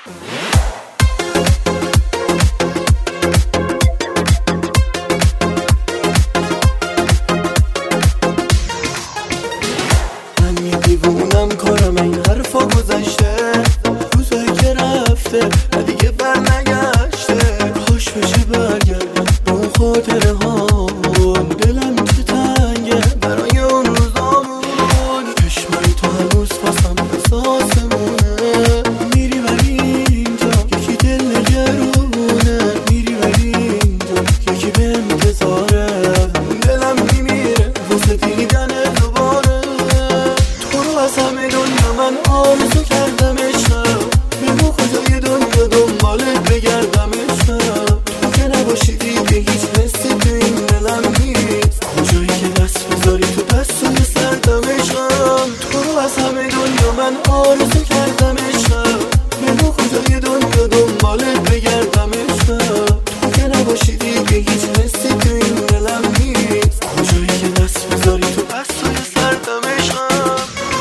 من یه دیوونم، کارم این حرفا گذشته، روزایی که رفته و دیگه بر نگشته. خوش بشه برگردم به اون خاطره ها، دلم چه تنگه برای اون روزامون. چشمای تو هنوز پاسم احساسمونه، میری ولی اینجا یکی دل نگرونه، میری ولی اینجا یکی به انتظاره. دلم میمیره واسه دیدن دوباره تو رو، از همه دنیا من آرزو کردم عشقم، بگو کجای دنیا دنبالت بگردم عشقم. تو که نباشی دیگه هیچ حسی تو این دلم نیست، کجایی که دست بذاری تو دستای سردم عشقم. تو رو از همه دنیا من آرزو کردم عشقم، بگو کجای دنیا دنبالت بگردم عشقم. تو که نباشی دیگه هیچ حسی تو این دلم نیست، کجایی که دست بذاری تو دستای سردم عشقم.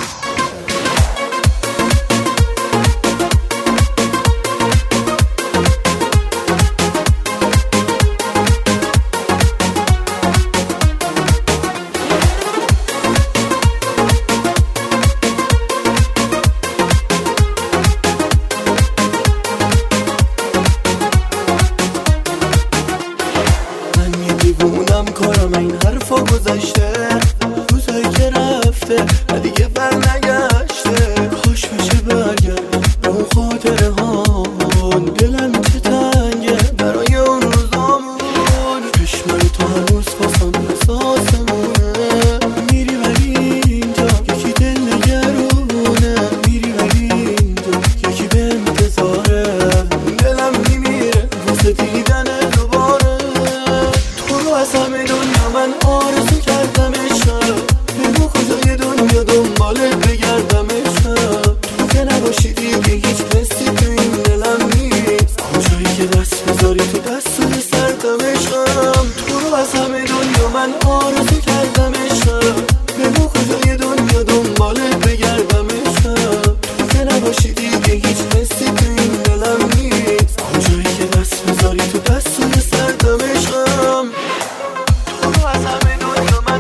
دیوونم، کارم این حرفا گذشته، روزایی که رفته و دیگه بر نگشته. خوش بشه برگردم به اون خاطره ها، دلم چه تنگه برای اون روزامون. چشمای تو هنوز پاسم احساسمونه، میری ولی اینجا یکی دل نگرونه، میری ولی اینجا یکی به انتظاره. دلم میمیره واسه دیدن دوباره تو رو، از همه دنیا من آرزو کردم عشقم، بگو کجای دنیا دنبالت بگردم عشقم. تو که نباشی دیگه هیچ حسی تو این دلم نیست، کجایی که دست بذاری تو دستای سردم عشقم. تو رو از همه دنیا من آرزو کردم عشقم، بگو کجای دنیا دنبالت بگردم عشقم. تو که نباشی دیگه هیچ حسی تو این دلم نیست، کجایی که دست بذاری تو دستای سردم عشقم. تو رو از همه دنیا من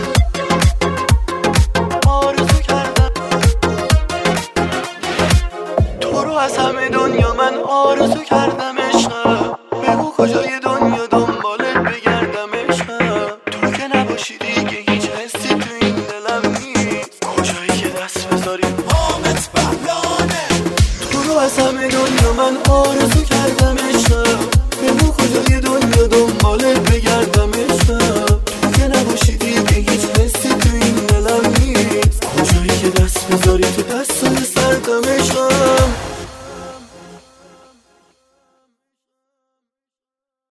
آرزو کردم، تو رو از همه دنیا من آرزو کردم عشقم، بگو کجای دنیا دنبالت بگردم عشقم. تو که نباشی دیگه هیچ حسی تو این دلم نیست، کجایی که دست بذاری حامد بهلانه. تو رو از همه دنیا من آرزو کردم عشقم،